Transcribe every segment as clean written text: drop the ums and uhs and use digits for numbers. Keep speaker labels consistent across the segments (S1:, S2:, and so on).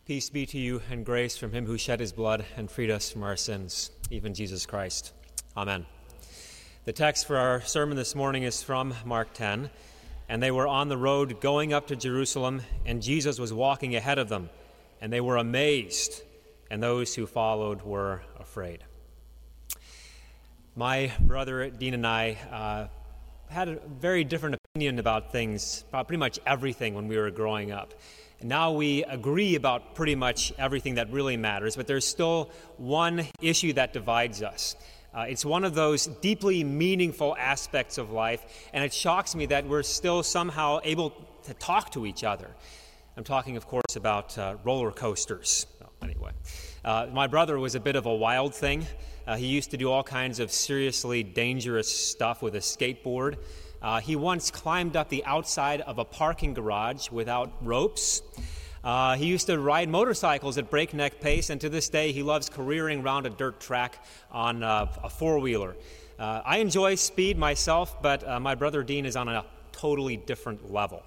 S1: Peace be to you and grace from him who shed his blood and freed us from our sins, even Jesus Christ. Amen. The text for our sermon this morning is from Mark 10. And they were on the road going up to Jerusalem, and Jesus was walking ahead of them. And they were amazed, and those who followed were afraid. My brother Dean and I had a very different opinion about things, about pretty much everything when we were growing up. And now we agree about pretty much everything that really matters, but there's still one issue that divides us. It's one of those deeply meaningful aspects of life, and it shocks me that we're still somehow able to talk to each other. I'm talking, of course, about roller coasters. My brother was a bit of a wild thing. He used to do all kinds of seriously dangerous stuff with a skateboard. He once climbed up the outside of a parking garage without ropes. He used to ride motorcycles at breakneck pace, and to this day he loves careering around a dirt track on a four-wheeler. I enjoy speed myself, but my brother Dean is on a totally different level.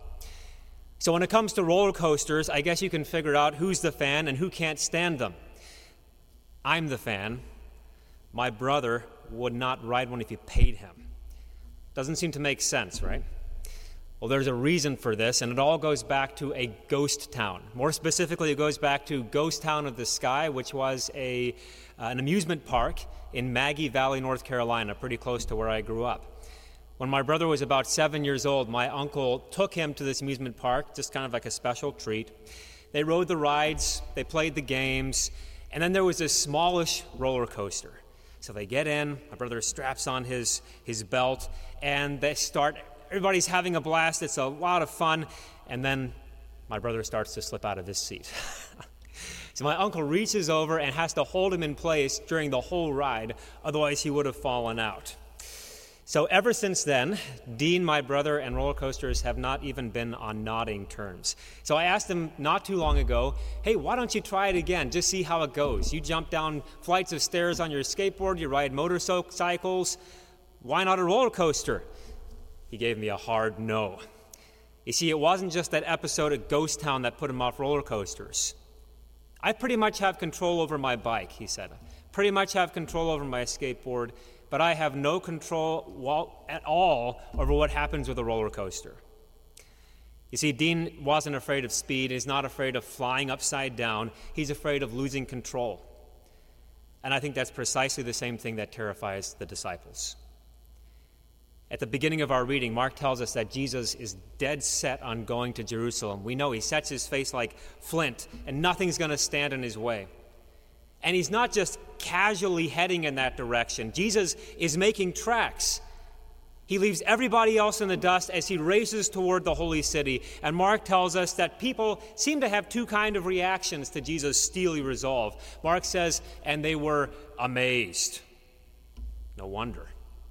S1: So when it comes to roller coasters, I guess you can figure out who's the fan and who can't stand them. I'm the fan. My brother would not ride one if you paid him. Doesn't seem to make sense, right? Well, there's a reason for this, and it all goes back to a ghost town. More specifically, it goes back to Ghost Town of the Sky, which was an amusement park in Maggie Valley, North Carolina, pretty close to where I grew up. When my brother was about 7 years old, my uncle took him to this amusement park, just kind of like a special treat. They rode the rides, they played the games, and then there was this smallish roller coaster. So they get in, my brother straps on his belt, and they start. Everybody's having a blast. It's a lot of fun. And then my brother starts to slip out of his seat. So my uncle reaches over and has to hold him in place during the whole ride. Otherwise, he would have fallen out. So ever since then, Dean, my brother, and roller coasters have not even been on nodding terms. So I asked him not too long ago, hey, why don't you try it again? Just see how it goes. You jump down flights of stairs on your skateboard. You ride motorcycles. Why not a roller coaster? He gave me a hard no. You see, it wasn't just that episode at Ghost Town that put him off roller coasters. I pretty much have control over my bike, he said. Pretty much have control over my skateboard, but I have no control at all over what happens with a roller coaster. You see, Dean wasn't afraid of speed. He's not afraid of flying upside down. He's afraid of losing control. And I think that's precisely the same thing that terrifies the disciples. At the beginning of our reading, Mark tells us that Jesus is dead set on going to Jerusalem. We know he sets his face like flint, and nothing's going to stand in his way. And he's not just casually heading in that direction. Jesus is making tracks. He leaves everybody else in the dust as he races toward the holy city. And Mark tells us that people seem to have two kinds of reactions to Jesus' steely resolve. Mark says, and they were amazed. No wonder.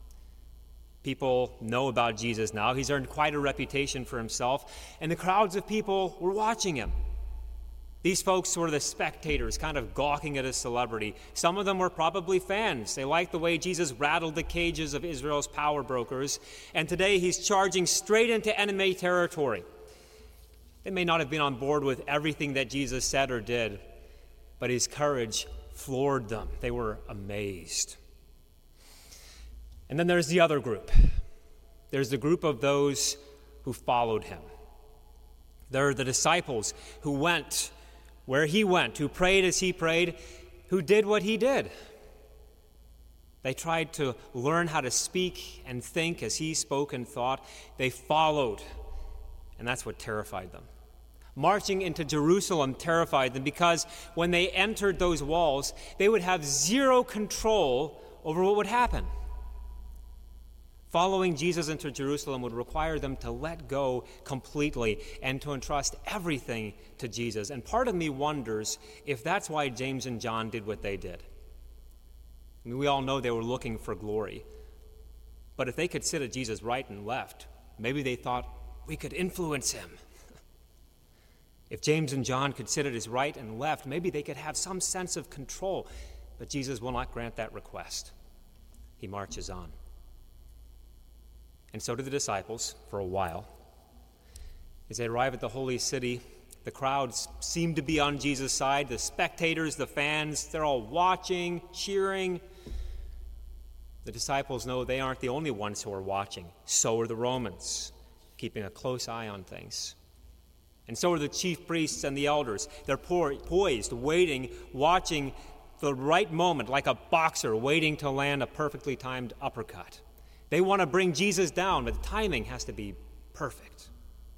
S1: People know about Jesus now. He's earned quite a reputation for himself, and the crowds of people were watching him. These folks were the spectators, kind of gawking at his celebrity. Some of them were probably fans. They liked the way Jesus rattled the cages of Israel's power brokers, and today he's charging straight into enemy territory. They may not have been on board with everything that Jesus said or did, but his courage floored them. They were amazed. And then there's the other group. There's the group of those who followed him. There are the disciples who went where he went, who prayed as he prayed, who did what he did. They tried to learn how to speak and think as he spoke and thought. They followed, and that's what terrified them. Marching into Jerusalem terrified them because when they entered those walls, they would have zero control over what would happen. Following Jesus into Jerusalem would require them to let go completely and to entrust everything to Jesus. And part of me wonders if that's why James and John did what they did. I mean, we all know they were looking for glory. But if they could sit at Jesus' right and left, maybe they thought we could influence him. If James and John could sit at his right and left, maybe they could have some sense of control. But Jesus will not grant that request. He marches on. And so do the disciples for a while. As they arrive at the holy city, The crowds seem to be on Jesus' side. The spectators, the fans, they're all watching, cheering. The disciples know they aren't the only ones who are watching. So are the Romans, keeping a close eye on things. And so are the chief priests and the elders. They're poised, waiting, watching the right moment, like a boxer waiting to land a perfectly timed uppercut. They want to bring Jesus down, but the timing has to be perfect.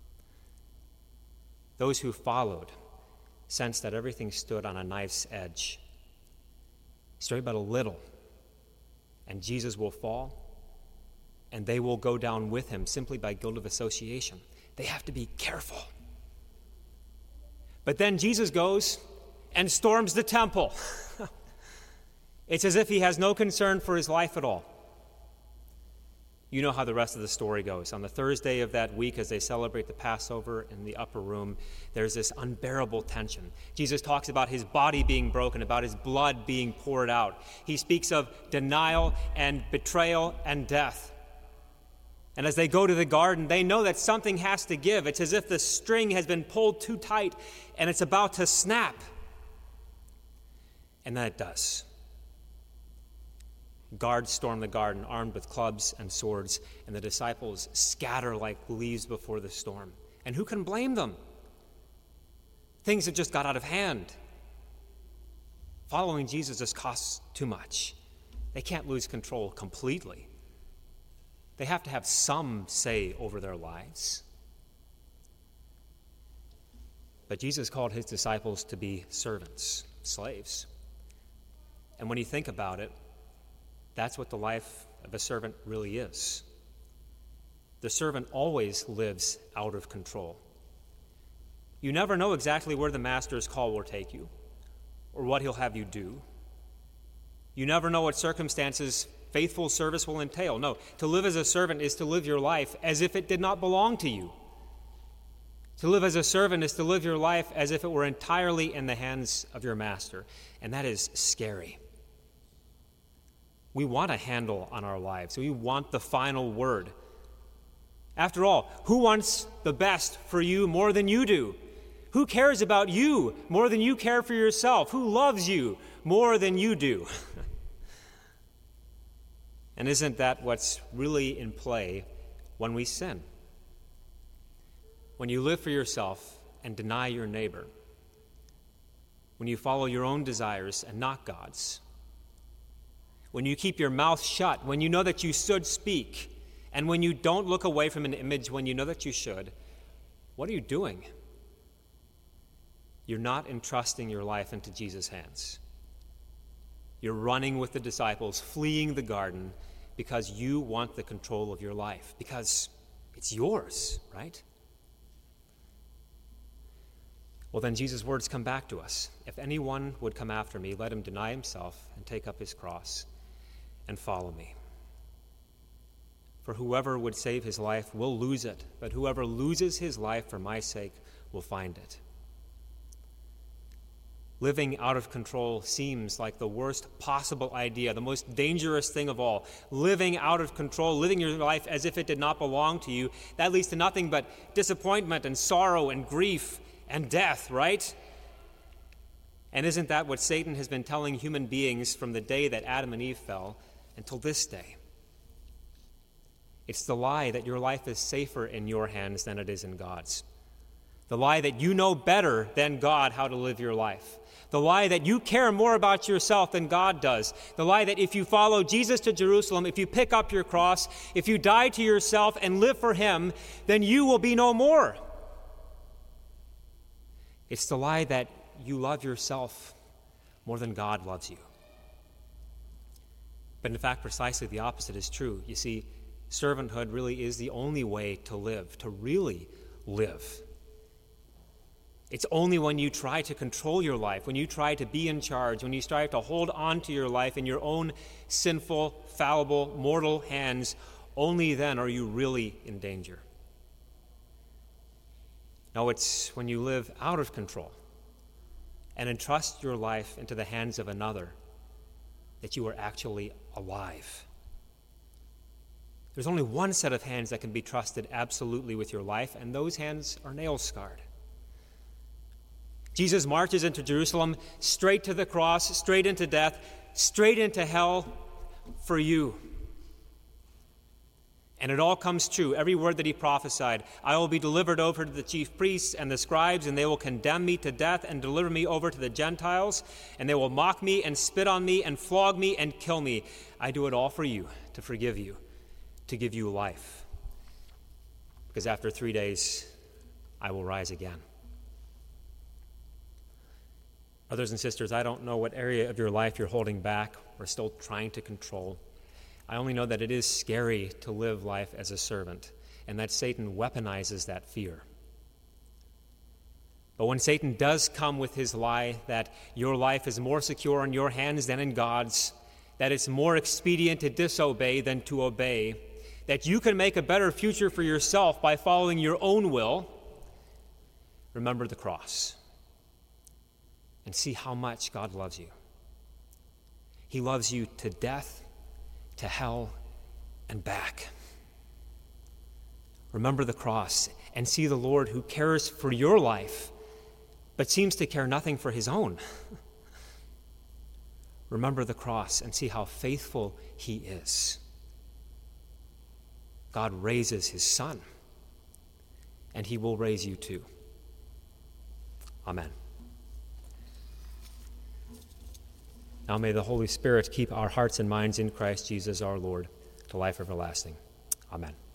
S1: Those who followed sensed that everything stood on a knife's edge. Stray but a little, and Jesus will fall, and they will go down with him simply by guilt of association. They have to be careful. But then Jesus goes and storms the temple. It's as if he has no concern for his life at all. You know how the rest of the story goes. On the Thursday of that week, as they celebrate the Passover in the upper room, there's this unbearable tension. Jesus talks about his body being broken, about his blood being poured out. He speaks of denial and betrayal and death. And as they go to the garden, they know that something has to give. It's as if the string has been pulled too tight and it's about to snap. And then it does. Guards storm the garden, armed with clubs and swords, and the disciples scatter like leaves before the storm. And who can blame them? Things have just got out of hand. Following Jesus just costs too much. They can't lose control completely. They have to have some say over their lives. But Jesus called his disciples to be servants, slaves. And when you think about it, that's what the life of a servant really is. The servant always lives out of control. You never know exactly where the master's call will take you or what he'll have you do. You never know what circumstances faithful service will entail. No, to live as a servant is to live your life as if it did not belong to you. To live as a servant is to live your life as if it were entirely in the hands of your master, and that is scary. We want a handle on our lives. We want the final word. After all, who wants the best for you more than you do? Who cares about you more than you care for yourself? Who loves you more than you do? And isn't that what's really in play when we sin? When you live for yourself and deny your neighbor, when you follow your own desires and not God's, when you keep your mouth shut, when you know that you should speak, and when you don't look away from an image when you know that you should, what are you doing? You're not entrusting your life into Jesus' hands. You're running with the disciples, fleeing the garden, because you want the control of your life, because it's yours, right? Well, then Jesus' words come back to us. If anyone would come after me, let him deny himself and take up his cross and follow me. For whoever would save his life will lose it, but whoever loses his life for my sake will find it. Living out of control seems like the worst possible idea, the most dangerous thing of all. Living out of control, living your life as if it did not belong to you, that leads to nothing but disappointment and sorrow and grief and death, right? And isn't that what Satan has been telling human beings from the day that Adam and Eve fell until this day? It's the lie that your life is safer in your hands than it is in God's. The lie that you know better than God how to live your life. The lie that you care more about yourself than God does. The lie that if you follow Jesus to Jerusalem, if you pick up your cross, if you die to yourself and live for him, then you will be no more. It's the lie that you love yourself more than God loves you. But in fact, precisely the opposite is true. You see, servanthood really is the only way to live, to really live. It's only when you try to control your life, when you try to be in charge, when you strive to hold on to your life in your own sinful, fallible, mortal hands, only then are you really in danger. No, it's when you live out of control and entrust your life into the hands of another that you are actually alive. There's only one set of hands that can be trusted absolutely with your life, and those hands are nail-scarred. Jesus marches into Jerusalem, straight to the cross, straight into death, straight into hell for you. And it all comes true, every word that he prophesied. I will be delivered over to the chief priests and the scribes, and they will condemn me to death and deliver me over to the Gentiles, and they will mock me and spit on me and flog me and kill me. I do it all for you, to forgive you, to give you life. Because after 3 days, I will rise again. Brothers and sisters, I don't know what area of your life you're holding back or still trying to control. I only know that it is scary to live life as a servant, and that Satan weaponizes that fear. But when Satan does come with his lie that your life is more secure in your hands than in God's, that it's more expedient to disobey than to obey, that you can make a better future for yourself by following your own will, remember the cross and see how much God loves you. He loves you to death, to hell, and back. Remember the cross and see the Lord who cares for your life, but seems to care nothing for his own. Remember the cross and see how faithful he is. God raises his Son, and he will raise you too. Amen. Now may the Holy Spirit keep our hearts and minds in Christ Jesus our Lord to life everlasting. Amen.